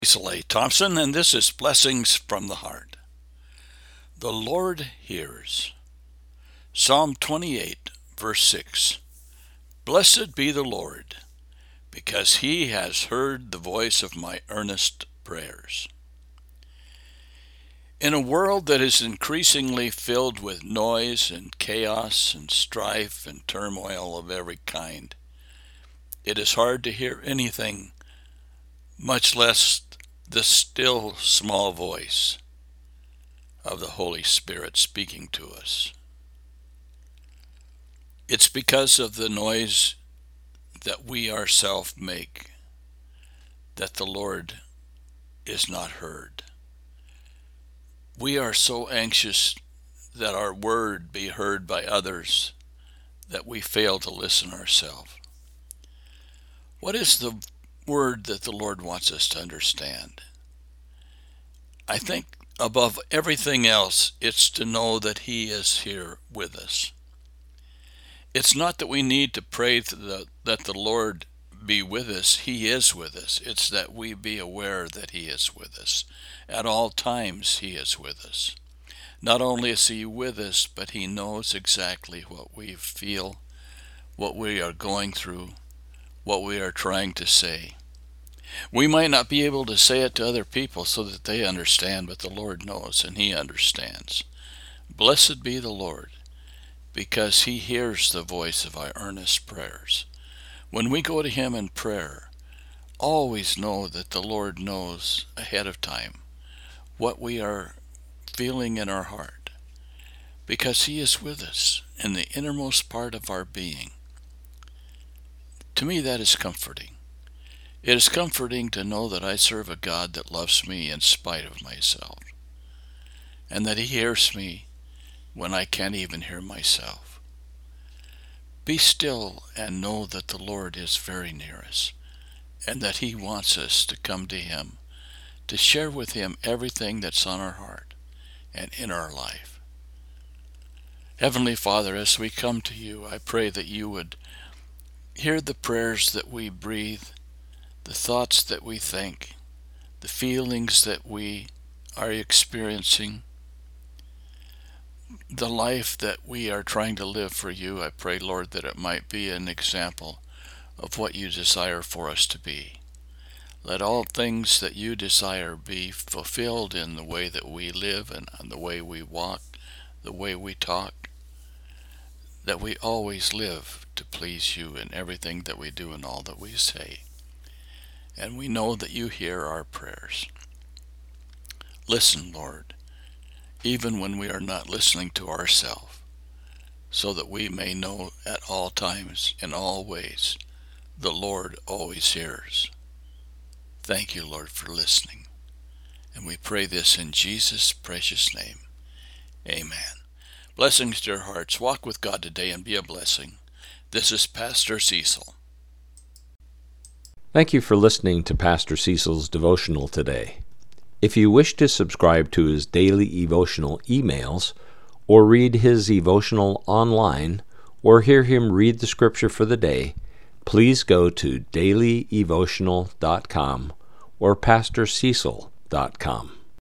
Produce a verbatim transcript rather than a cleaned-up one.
Cecil A. Thompson, and this is Blessings from the Heart. The Lord hears. Psalm twenty-eight, verse six. Blessed be the Lord, because he has heard the voice of my earnest prayers. In a world that is increasingly filled with noise and chaos and strife and turmoil of every kind, it is hard to hear anything, much less the still small voice of the Holy Spirit speaking to us. It's because of the noise that we ourselves make that the Lord is not heard. We are so anxious that our word be heard by others that we fail to listen ourselves. What is the word that the Lord wants us to understand? I think above everything else, it's to know that he is here with us. It's not that we need to pray to the, that the Lord be with us. He is with us. It's that we be aware that he is with us. At all times he is with us. Not only is he with us, but he knows exactly what we feel, what we are going through, what we are trying to say. We might not be able to say it to other people so that they understand, but the Lord knows and he understands. Blessed be the Lord, because he hears the voice of our earnest prayers. When we go to him in prayer, always know that the Lord knows ahead of time what we are feeling in our heart, because he is with us in the innermost part of our being. To me, that is comforting. It is comforting to know that I serve a God that loves me in spite of myself, and that he hears me when I can't even hear myself. Be still and know that the Lord is very near us, and that he wants us to come to him, to share with him everything that's on our heart and in our life. Heavenly Father, as we come to you, I pray that you would hear the prayers that we breathe, the thoughts that we think, the feelings that we are experiencing, the life that we are trying to live for you. I pray, Lord, that it might be an example of what you desire for us to be. Let all things that you desire be fulfilled in the way that we live and the way we walk, the way we talk, that we always live to please you in everything that we do and all that we say. And we know that you hear our prayers. Listen, Lord, even when we are not listening to ourselves, so that we may know at all times, in all ways, the Lord always hears. Thank you, Lord, for listening. And we pray this in Jesus' precious name. Amen. Blessings to your hearts. Walk with God today and be a blessing. This is Pastor Cecil. Thank you for listening to Pastor Cecil's devotional today. If you wish to subscribe to his daily devotional emails, or read his devotional online, or hear him read the scripture for the day, please go to daily devotional dot com or pastor cecil dot com.